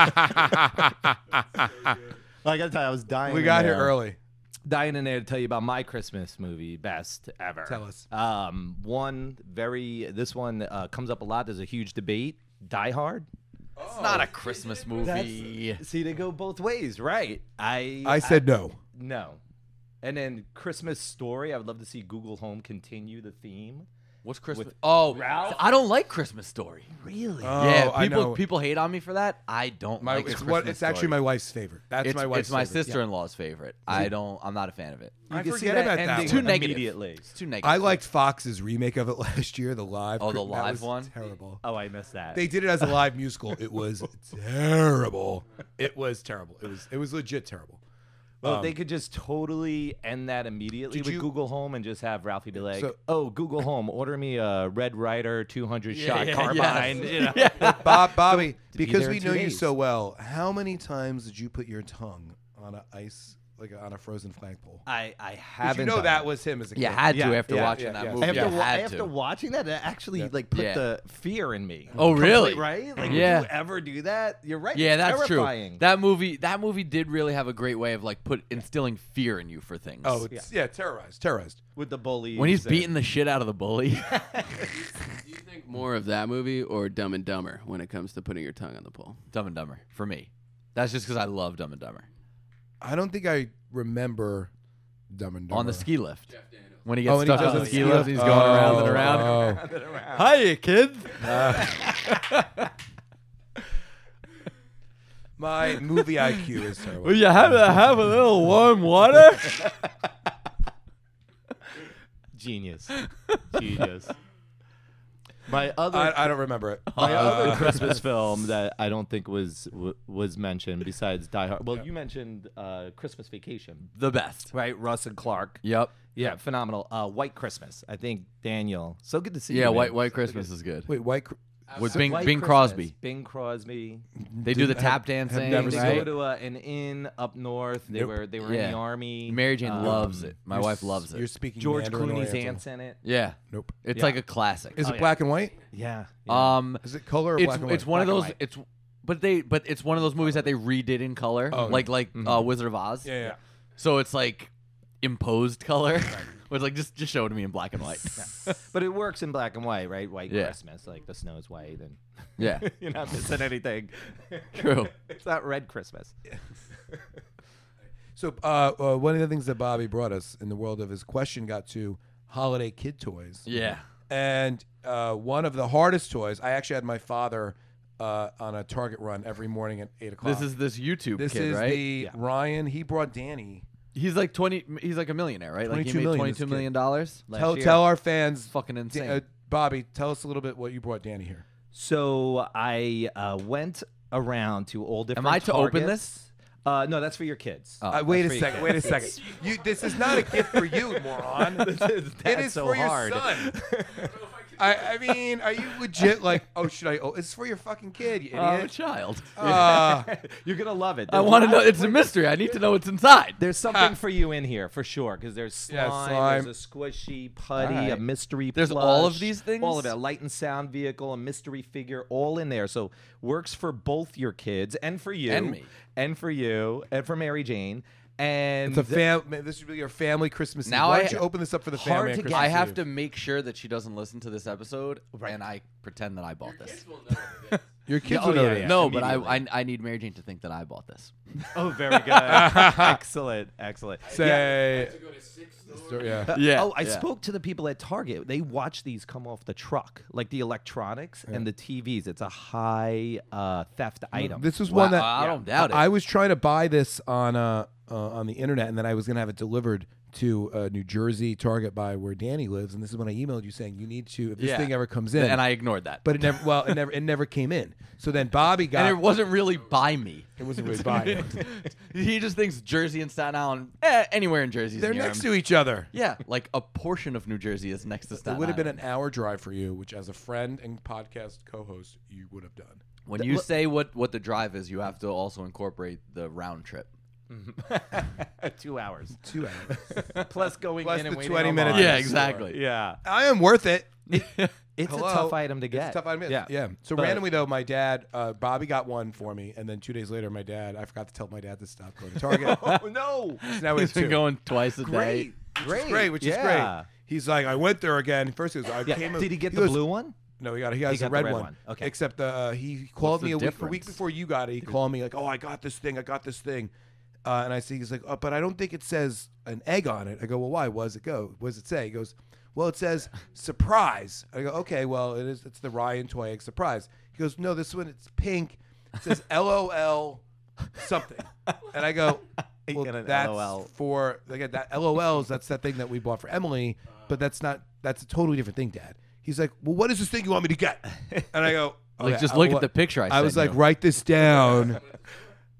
Well, I got to tell you, I was dying. we in got here there- early. Dying in there to tell you about my Christmas movie, best ever. Tell us. Um, one very. This one uh, comes up a lot. There's a huge debate. Die Hard. It's not a Christmas movie. That's, see, they go both ways, right? I I said no. no. And then Christmas Story. I would love to see Google Home continue the theme. What's Christmas? With Oh, Ralph? I don't like Christmas Story. Really? Oh, yeah, I people know. people hate on me for that. I don't My, like it's a what. Christmas It's actually Story. my wife's favorite. That's It's, my wife's it's my favorite. Yeah. sister-in-law's favorite. I don't. I'm not a fan of it. I You can see forget that about that ending one. Too negative. immediately. It's too negative. I liked Fox's remake of it last year, the live. Oh, the that live was one? Terrible. Oh, I missed that. They did it as a live musical. It was terrible. It was terrible. It was. It was legit terrible. Well, Um, they could just totally end that immediately Did with you- Google Home and just have Ralphie be like, So- "Oh, Google Home, order me a Red Ryder two hundred shot yeah, carbine." yes. You know? Yeah. Bob, Bobby, to be because there we in know two you days. so well, how many times did you put your tongue on a ice, like on a frozen flagpole? I I 'Cause haven't. you know done that it. was him as a kid. You had to Yeah, after yeah, watching yeah, that yeah. movie. After, you wa- had after to. watching that, it actually Yeah. like put Yeah. the fear in me. Oh, really? Complete- Right? Like, Yeah. would you ever do that? You're right. Yeah, it's that's terrifying. true. That movie, that movie did really have a great way of like put instilling fear in you for things. Oh, it's, yeah. terrorized, terrorized. With the bullies. when he's and- beating the shit out of the bully. Do you think more of that movie or Dumb and Dumber when it comes to putting your tongue on the pole? Dumb and Dumber for me. That's just because I love Dumb and Dumber. I don't think I remember Dumb and Dumber. On the ski lift. When he gets Oh, and he stuck does on the the ski ski lift, lift? he's going around and Oh, around. oh. Hiya, kids. My movie I Q is terrible. Will you have to have a little warm water? Genius. Genius. My other I, I don't remember it. my Uh, other Christmas film that I don't think was w- was mentioned besides Die Hard. Well, you mentioned uh, Christmas Vacation, The best. right? Russ and Clark. Yep. Yeah, phenomenal. Uh, White Christmas. I think Daniel. So good to see you. Yeah, man. White White Christmas is good. Wait, White. Cr- With so- Bing White Bing Christmas. Crosby. Bing Crosby. They do the Didn't- tap have- have dancing. never They seen right? go to uh, an inn up north. They Nope. were they were Yeah. in the army. Mary Jane Um, loves it. My You're wife s- loves You're it. speaking George Mandarin Clooney's Oriental. aunt's in it. Yeah. Nope. It's Yeah. like a classic. Is Oh, it yeah. black and white? Yeah. yeah. Um, Is it color or it's black and white? it's one of Black and those. white. It's but they but it's one of those movies that they redid in color, Oh, like yeah. like uh, Wizard of Oz. Yeah, yeah. So it's like imposed color. It's like just just show it to me in black and white. But it works in black and white, right? White Yeah. Christmas, like the snow's white, and Yeah. you're not missing anything. True. It's not red Christmas. So uh, uh, one of the things that Bobby brought us in the world of his question got to holiday kid toys. Yeah. And uh, one of the hardest toys, I actually had my father uh, on a Target run every morning at eight o'clock. This is this YouTube this kid, is right? the Ryan. He brought Danny. He's like twenty. He's like a millionaire, right? Like he twenty-two made million, twenty-two this million dollars. Last Tell year. tell our fans, It's fucking insane. uh, Bobby. Tell us a little bit what you brought Danny here. So I uh, went around to all different. Am I to open Targets. this? Uh, no, that's for your kids. Oh. Uh, wait a that's for your second. Wait a kids. second. You. This is not a gift for you, moron. it That's is so for hard. your son. I, I mean, are you legit like? Oh, should I? Oh, it's for your fucking kid, you Oh, I'm a idiot. child. Uh, You're gonna love it. I There's want to know. lots- It's a mystery. I need to know what's inside. There's something for you in here for sure because there's slime, Yeah, slime. there's a squishy putty, All a right. mystery. There's all of plush, these things? all of it. A light and sound vehicle, a mystery figure, all in there. So works for both your kids and for you And me. and for you and for Mary Jane. And it's a fam. This should be your family Christmas. Now Eve. Why I- don't you open this up for the Hard family? to on get. Christmas I have Eve? to make sure that she doesn't listen to this episode, and I pretend that I bought this. Your kids Oh, will know yeah, that. yeah. No, but I, Immediately. I I need Mary Jane to think that I bought this. oh, very good, excellent, excellent. Say. Yeah. Yeah. Oh, I yeah. spoke to the people at Target. They watch these come off the truck, like the electronics and the T Vs. It's a high uh, theft item. This was Wow, one that I don't doubt it. I was trying to buy this on uh, uh on the internet, and then I was gonna have it delivered to uh, New Jersey Target by where Danny lives. And this is when I emailed you saying you need to if this Yeah. thing ever comes in. and I ignored that. but it never well it never it never came in. So then Bobby got and it wasn't really by me. it wasn't really buying. He just thinks Jersey and Staten Island, eh, anywhere in Jersey. They're next to each other. Yeah, like a portion of New Jersey is next to It Staten would have been Island. an hour drive for you, which as a friend and podcast co-host you would have done. When you say what what the drive is, you have to also incorporate the round trip. Two hours Two hours. plus going Plus in and the waiting twenty online. minutes. Yeah, Sure. exactly. Yeah, I am worth it. it's Hello? a tough item to It's get. a tough item. Yeah, Yeah. So But- randomly though, my dad, uh, Bobby got one for me, and then two days later, my dad, I forgot to tell my dad to stop going to Target. Oh no! So now He's it's been two. going twice a Great, day. great, Great, which is yeah. great. He's like, I went there again. First, he was, I Yeah. came. Did he get the goes, blue one? No, he got he got, He the got the red, red one. one. Okay. Except uh, he called What's me the a week, a week difference? before you got it. He called me like, oh, I got this thing. I got this thing. Uh, and I see he's like, oh, but I don't think it says an egg on it. I go, well, why? What does it go? What does it say? He goes, well, it says surprise. I go, okay, well, it is. It's the Ryan toy egg surprise. He goes, no, this one it's pink. It says L O L something. And I go, He well, got an that's L O L. for again that L O Ls. That's that thing that we bought for Emily, but that's not. That's a totally different thing, Dad. He's like, well, what is this thing you want me to get? And I go, Like, okay, just I- look what- at the picture I I sent was like, you. write this down.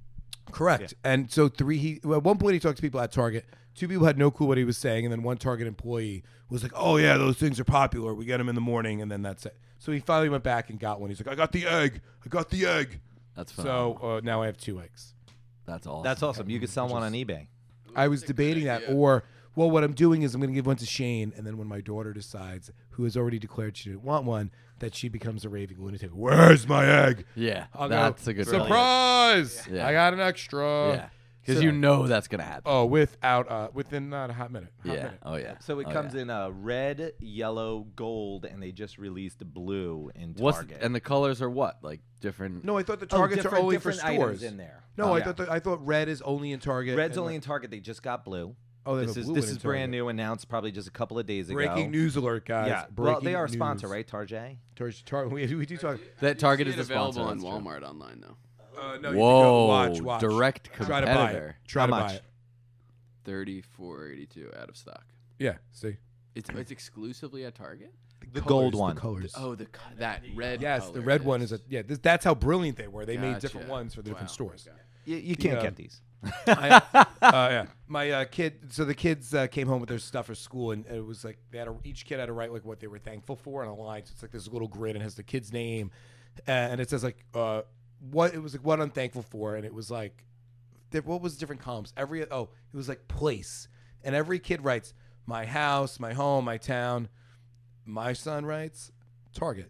Correct. And so three. He at one point he talked to people at Target. Two people had no clue what he was saying, and then one Target employee was like, "Oh yeah, those things are popular. We get them in the morning," and then that's it. So he finally went back and got one. He's like, "I got the egg. I got the egg." That's So uh, now I have two eggs. That's awesome. That's awesome. You could sell one on eBay. I was debating that, or well, what I'm doing is I'm going to give one to Shane, and then when my daughter decides, who has already declared she didn't want one, that she becomes a raving lunatic. Where's my egg? Yeah, I'll that's go, a good surprise. Yeah. I got an extra. Yeah, because So- you know that's gonna happen. Oh, without uh, within not a hot minute. Hot yeah. minute. Oh yeah. So it Oh, comes yeah. in uh, red, yellow, gold, and they just released blue in What's Target. and the colors are what? Like different. No, I thought the Oh, targets are different- only for different stores. items in there. No, Oh, I yeah. thought the, I thought red is only in Target. Red's and only the- in Target. They just got blue. Oh, they have This a is blue this one is in brand Target. new, announced probably just a couple of days ago. Breaking news alert, guys. Yeah. Breaking Well, they are a news. sponsor, right? Target. Tar- Tar- we, we do talk. That Target See is it the available sponsor. on that's true. Walmart online though. Uh, no, you Whoa! can go watch, watch. Direct Try to buy it. competitor. Try How to much? buy it. thirty-four eighty-two out of stock. Yeah. See. It's it's exclusively at Target. The Colors, gold the one. colors. Oh, the co- that red. Yes, the color red one is a yeah. This, that's how brilliant they were. They made Gotcha. different ones for the different Wow, stores. okay. You, you can't Yeah. get these. I, uh, yeah, my uh, kid. So the kids uh, came home with their stuff for school, and it was like they had a, each kid had to write like what they were thankful for on a line. So it's like this little grid and has the kid's name, uh, and it says like uh, what it was like what I'm thankful for, and it was like di- what was different columns. Every oh, it was like place, and every kid writes my house, my home, my town. My son writes Target.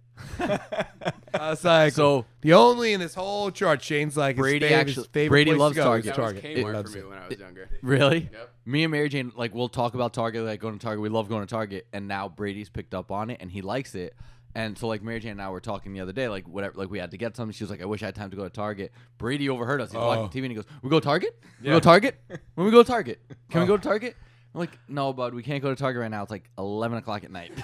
I was like, So- the only in this whole chart, Shane's like his Brady fav- his actually- favorite Brady place to loves go Target. is That was Target. He Kmart loves for me it. when I was younger. Really? Yep. Me and Mary Jane, like, we'll talk about Target, like going to Target. We love going to Target, and now Brady's picked up on it, and he likes it. And so, like, Mary Jane and I were talking the other day, like, whatever, like, we had to get something. She was like, I wish I had time to go to Target. Brady overheard us. He's Oh. watching T V, and he goes, we go to Target? We Yeah. go to Target? When we go to Target? Can we Oh. go to Target? I'm like, no, bud, we can't go to Target right now. It's like eleven o'clock at night.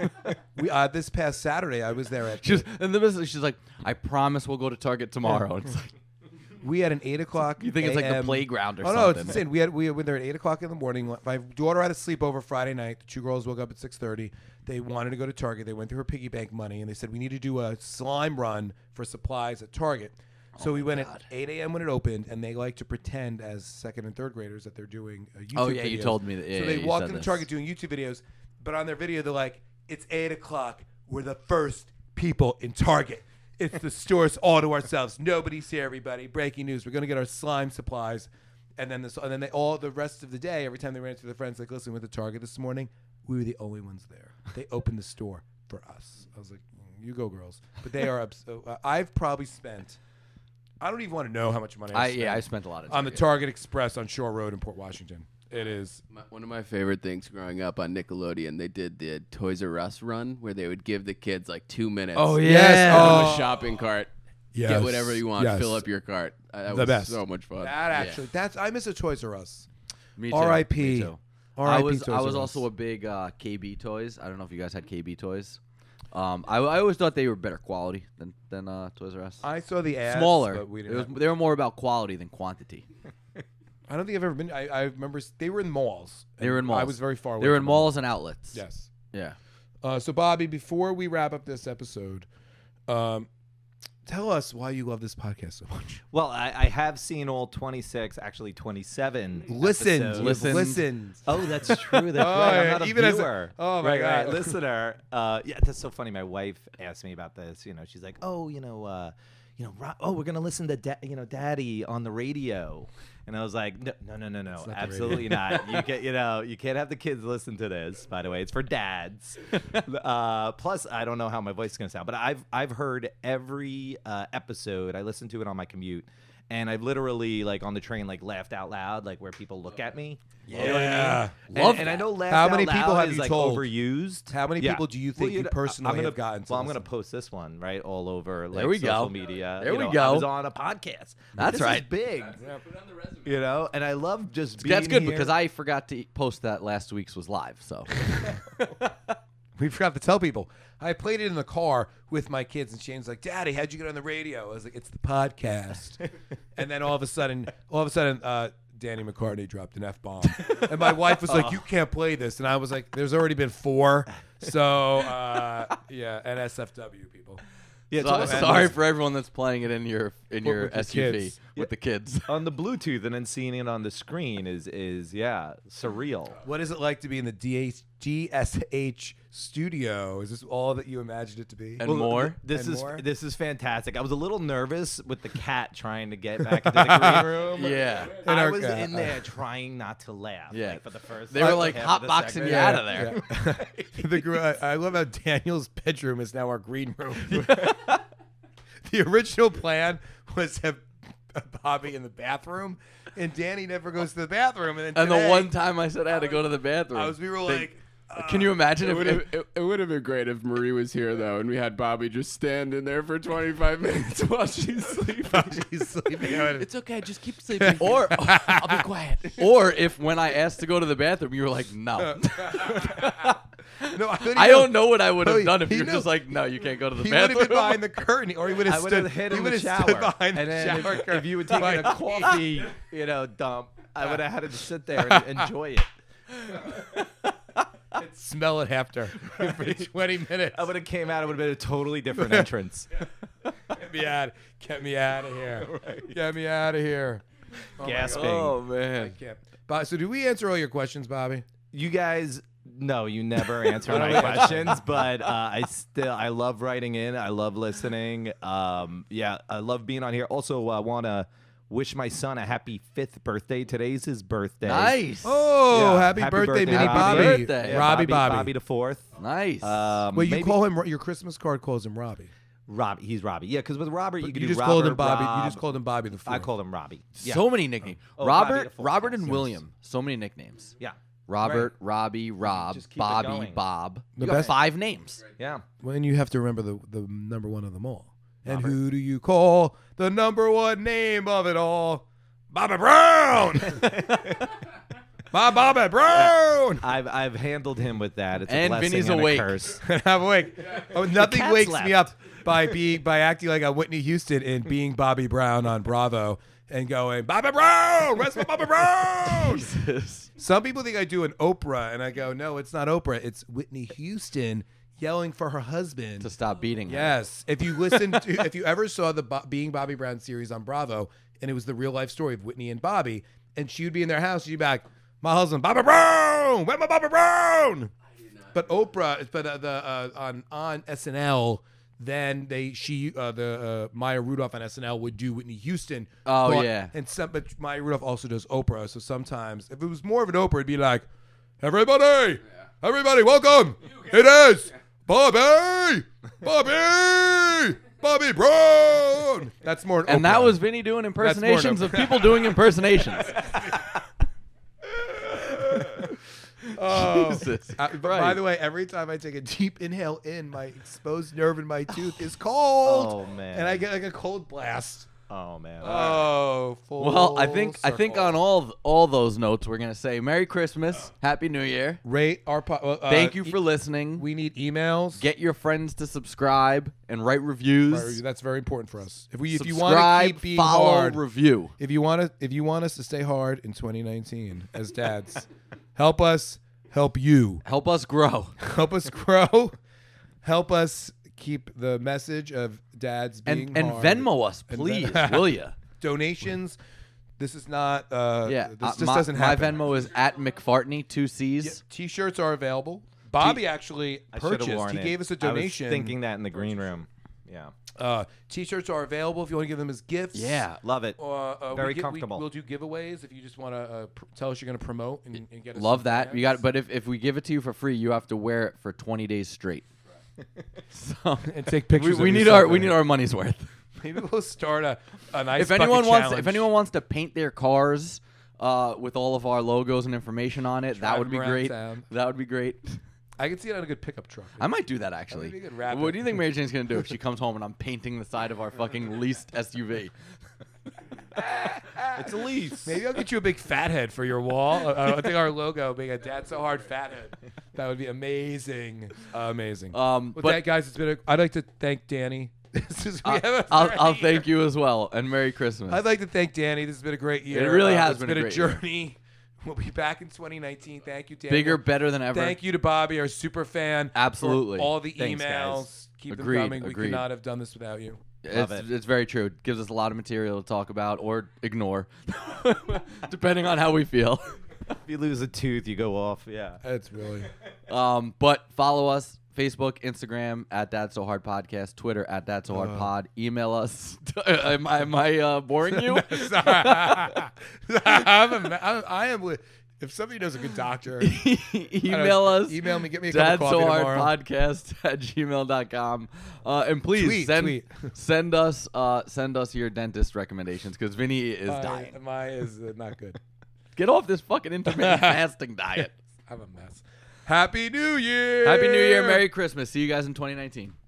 We uh, this past Saturday, I was there at. She's in the business. She's like, I promise we'll go to Target tomorrow. It's like, we had an eight o'clock. you think it's like the a m playground or Oh something. no, it's insane. We had we were there at eight o'clock in the morning. My daughter had a sleepover Friday night. The two girls woke up at six thirty. They wanted to go to Target. They went through her piggy bank money, and they said we need to do a slime run for supplies at Target. So we went at eight a.m. when it opened, and they like to pretend as second and third graders that they're doing a YouTube Oh, yeah, you videos. told me that- yeah, so yeah, they you walked said into this. Target doing YouTube videos, but on their video they're like, "It's eight o'clock. We're the first people in Target. It's the stores all to ourselves. Nobody's here. Everybody. Breaking news. We're gonna get our slime supplies." And then this, and then they all the rest of the day, every time they ran into their friends, like, "Listen, with the Target this morning, we were the only ones there. They opened the store for us." I was like, mm, "You go, girls." But they are. Ups- uh, I've probably spent. I don't even want to know how much money I, I, spent yeah, I spent a lot of on the Target. Target Express on Shore Road in Port Washington. It is. My, one of my favorite things growing up on Nickelodeon, they did the Toys R Us run where they would give the kids like two minutes. Oh, to yeah. go to Oh. a shopping cart, Yes. get whatever you want, Yes. fill up your cart. Uh, that The was best. so much fun. That actually, that's I miss a Toys R Us. Me too. R I P. Me too. R I I P was Toys I was R also Us. a big uh, K B Toys. I don't know if you guys had K B Toys. Um, I, I always thought they were better quality than than uh, Toys R Us. I saw the ads. Smaller. But we It didn't was, have- they were more about quality than quantity. I don't think I've ever been. I, I remember s- they were in malls. They were in and malls. I was very far away. They were in from malls and outlets. Yes. Yeah. Uh, so Bobby, before we wrap up this episode, um, tell us why you love this podcast so much. Well, I, I have seen all twenty-six, actually twenty-seven. Listen, episodes. Listened. listen. Oh, that's true. That's Oh, right. yeah, I'm not a even as a- viewer. oh, my right, right, God. listener. Uh, yeah, that's so funny. My wife asked me about this. You know, she's like, "Oh, you know, uh, you know, Ro- oh, we're gonna listen to, da- you know, Daddy on the radio," and I was like, "No, no, no, no, no, not the absolutely not. You can't, you know, you can't have the kids listen to this. By the way, it's for dads. uh, plus, I don't know how my voice is gonna sound, but I've I've heard every uh, episode. I listened to it on my commute. And I've literally, like, on the train, like, laughed out loud, like, where people look at me. You know what I mean? Yeah. And, Love and I that. know laugh How out many loud people have is, you like, told? overused. How many Yeah. people do you Well, think you know, personally I'm gonna, have gotten to Well, I'm going to listen? post this one, right, all over, like, There we social go. media. There You we know, go. I was on a podcast. That's this right. Is big. Put on the resume. You know? And I love just being That's good here. because I forgot to post that last week's was live. So We forgot to tell people. I played it in the car with my kids, and Shane's like, "Daddy, how'd you get on the radio?" I was like, "It's the podcast." And then all of a sudden, all of a sudden, uh, Danny McCartney dropped an F bomb, and my wife was like, "You can't play this," and I was like, "There's already been four, so uh, yeah." And S F W people. Yeah, So- totally. sorry for everyone that's playing it in your in your with the S U V kids. with the kids. on the Bluetooth and then seeing it on the screen is is yeah surreal. What is it like to be in the D H D S H studio? Is this all that you imagined it to be? And more. th- This And is more? this is fantastic. I was a little nervous with the cat trying to get back into the green room. Yeah. And I our was cat- in there trying not to laugh. Yeah. like, for the first. They were like half of the hotboxing segment. you out of there. Yeah. the, gr- I, I love how Daniel's bedroom is now our green room. The original plan was to have Bobby in the bathroom, and Danny never goes to the bathroom. And, then And the today, one time I said I had to go to the bathroom, I was, we were they- like, uh, can you imagine It if, would if have it, it would have been great if Marie was here though, and we had Bobby just stand in there for twenty-five minutes while she's sleeping. she's sleeping? on it. okay, just keep sleeping, or I'll be quiet. Or if when I asked to go to the bathroom, you were like, no. No, I, couldn't I even- don't know what I would No, have he- done if he you were knew. just like, no, you can't go to the He would bathroom. have been behind the curtain, or he would have I would stood. have hit he in would the have stood shower, behind and the then shower if, curtain. if you would take Like, a coffee, you know, dump, I would have had to sit there and enjoy it. smell it after for twenty minutes. I would have came out. It would have been a totally different entrance. Get me out! Get me out of here! Get me out of here! Gasping. Oh I man. can't. Bob, so, do we answer all your questions, Bobby? You guys, no, you never answer I don't my answer. questions, but uh, I still, I love writing in. I love listening. Um, yeah, I love being on here. Also, I want to wish my son a happy fifth birthday. Today's his birthday. Nice. Oh, Yeah, happy, happy birthday, birthday, Mini Bobby. Bobby! Happy birthday. Yeah, Robbie, Bobby, Bobby. Bobby the fourth. Nice. Um, Well, you maybe- call him. Your Christmas card calls him Robbie. Robbie. He's Robbie. Yeah, because with Robert, you You, could do just Robert, called him Bobby. Rob. You just called him Bobby the Fourth. I called him Robbie. Yeah. So many nicknames. Oh, Bobby Robert, the fourth, Robert, yes, and yes. William. So many nicknames. yeah. Robert, Robbie, Rob, Just keep it Bobby, going. Bob. The You got best- five names. Yeah. Well, and you have to remember the the number one of them all. And Robert. who do you call the number one name of it all? Bobby Brown. My Bobby Brown. I've I've handled him with that. It's a And blessing Vinny's and awake. a curse. I'm awake. Oh, nothing cat's wakes left. me up by being by acting like I'm Whitney Houston and being Bobby Brown on Bravo and going Bobby Brown. Where's my Bobby Brown? Some people think I do an Oprah, and I go, no, it's not Oprah. It's Whitney Houston yelling for her husband. To stop beating him. Yes. If you listen to, if you ever saw the Bo- Being Bobby Brown series on Bravo, and it was the real life story of Whitney and Bobby, and she would be in their house, she'd be like, my husband, Bobby Brown, where's my Bobby Brown? But Oprah, but uh, the uh, on on S N L, then they she uh, the uh, Maya Rudolph on S N L would do Whitney Houston. Oh, But- yeah. and some, but Maya Rudolph also does Oprah. So sometimes, if it was more of an Oprah, it'd be like, everybody, everybody, welcome. It is Bobby, Bobby, Bobby Brown. That's more. And Oprah. that was Vinny doing impersonations of people doing impersonations. Oh. Jesus Uh, but Christ. by the way, every time I take a deep inhale in, my exposed nerve in my tooth is cold. Oh, man. And I get like a cold blast. Oh man. Oh, full Well, I think I think circle. on all all those notes, we're gonna say Merry Christmas, Happy New Year. rate our. Po- uh, Thank you e- for listening. We need emails. Get your friends to subscribe and write reviews. That's very important for us. If we, if you want Subscribe, to keep being follow, hard, review. if you want to, if you want us to stay hard in twenty nineteen as dads, help us, help you, Help us grow. help us grow, help us keep the message of dads being And and hard. Venmo us, And please, Ven- will ya? Donations. This is not. Uh, Yeah, This uh, just my, doesn't my happen. Venmo is at McFartney, two Yeah, C's. T-shirts are available. Bobby actually I should have purchased. worn He it. gave us a I was donation. thinking that in the green room. Yeah. Uh, T-shirts are available if you want to give them as gifts. Yeah. Love it. Uh, uh, Very we get, comfortable. We, will do giveaways if you just want to uh, pr- tell us you're going to promote and, and get us. Love some that. You got fans. but if, if we give it to you for free, you have to wear it for twenty days straight. So and take we, pictures. we of need yourself our we in need it. our money's worth. Maybe we'll start a an ice if anyone bucket wants challenge. if anyone wants to paint their cars uh, with all of our logos and information on it, Drive that would them be around great. town. That would be great. I could see it on a good pickup truck. I might do that actually. That'd be a good wrap What up. do you think Mary Jane's gonna do if she comes home and I'm painting the side of our fucking leased S U V? It's a lease. Maybe I'll get you a big fat head for your wall. Uh, I think our logo being a Dad So Hard fat head. That would be amazing. amazing. Um, Well, but that, guys, it's been. A, I'd like to thank Danny. This is, we I- have a I'll, third I'll year. thank you as well, and Merry Christmas. I'd like to thank Danny. This has been a great year. really Uh, has it's been a been a great year. journey. We'll be back in twenty nineteen. Thank you, Danny. Bigger, better than ever. Thank you to Bobby, our super fan. for Absolutely. all the Thanks, emails. guys. Keep Agreed, them coming. We agreed. could not have done this without you. It's, it. it's very true. It gives us a lot of material to talk about or ignore, depending on how we feel. If you lose a tooth, you go off. Yeah. It's really. Um, but follow us. Facebook, Instagram at That's So Hard Podcast, Twitter at That's So Hard Uh. Pod. Email us. am I, am I uh, boring you? I'm a, ma- I'm, I am. Li- if somebody knows a good doctor, I Email don't- us. Email me. Get me a cup That's of So coffee Hard tomorrow. Podcast at gmail dot com. Uh, and please Tweet, send tweet. send us uh, send us your dentist recommendations because Vinny is My, dying. my is uh, not good. Get off this fucking intermittent fasting diet. I'm a mess. Happy New Year. Happy New Year, Merry Christmas. See you guys in twenty nineteen.